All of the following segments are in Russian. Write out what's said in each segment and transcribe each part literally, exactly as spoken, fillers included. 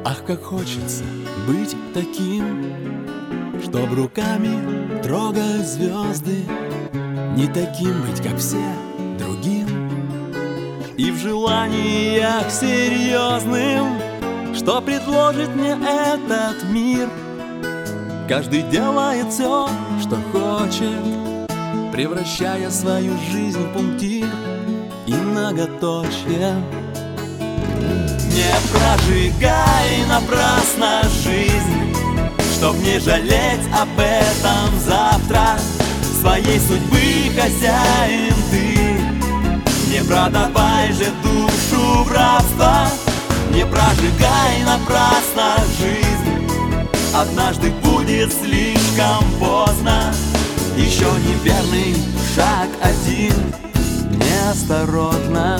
Ах, как хочется быть таким, чтоб руками трогать звезды, не таким быть, как все, другим. И в желаниях серьезным, что предложит мне этот мир. Каждый делает все, что хочет, превращая свою жизнь в пунктир и многоточие. Не прожигай напрасно жизнь, чтоб не жалеть об этом завтра. Своей судьбы хозяин ты, не продавай же душу в рабство. Не прожигай напрасно жизнь, однажды будет слишком поздно. Еще неверный шаг один, неосторожно.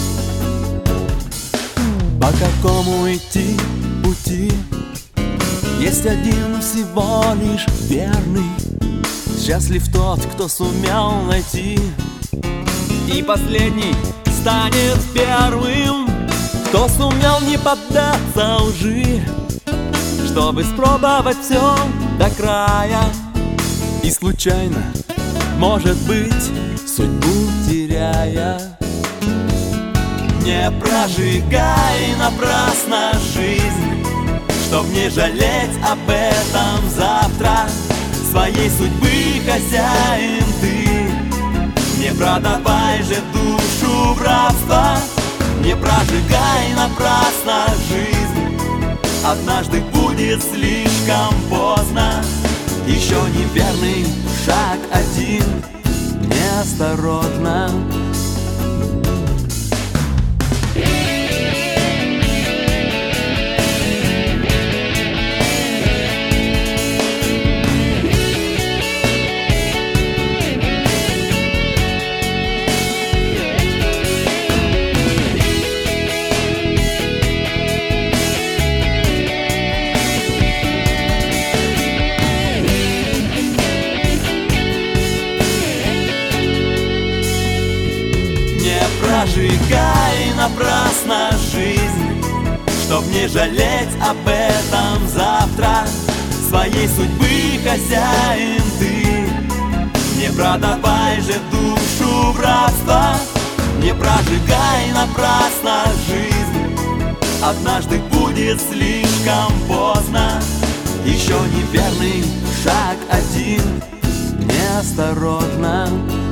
По какому идти пути? Есть один всего лишь верный. Счастлив тот, кто сумел найти. И последний станет первым, кто сумел не поддаться лжи, чтобы спробовать все до края. И случайно, может быть, судьбу теряя. Не прожигай напрасно жизнь, чтоб не жалеть об этом завтра. Своей судьбы хозяин ты, не продавай же душу в рабство. Не прожигай напрасно жизнь, однажды будет слишком поздно. Еще неверный шаг один, неосторожно. Прожигай напрасно жизнь, чтоб не жалеть об этом завтра. Своей судьбы хозяин ты, не продавай же душу в рабство. Не прожигай напрасно жизнь, однажды будет слишком поздно. Еще неверный шаг один, неосторожно.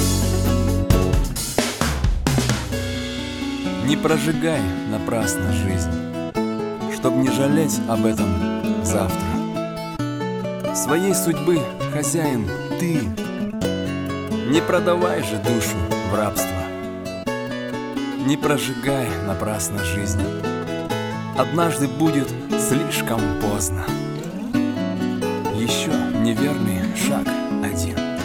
Не прожигай напрасно жизнь, чтоб не жалеть об этом завтра. Своей судьбы хозяин ты, не продавай же душу в рабство. Не прожигай напрасно жизнь, однажды будет слишком поздно. Еще неверный шаг один.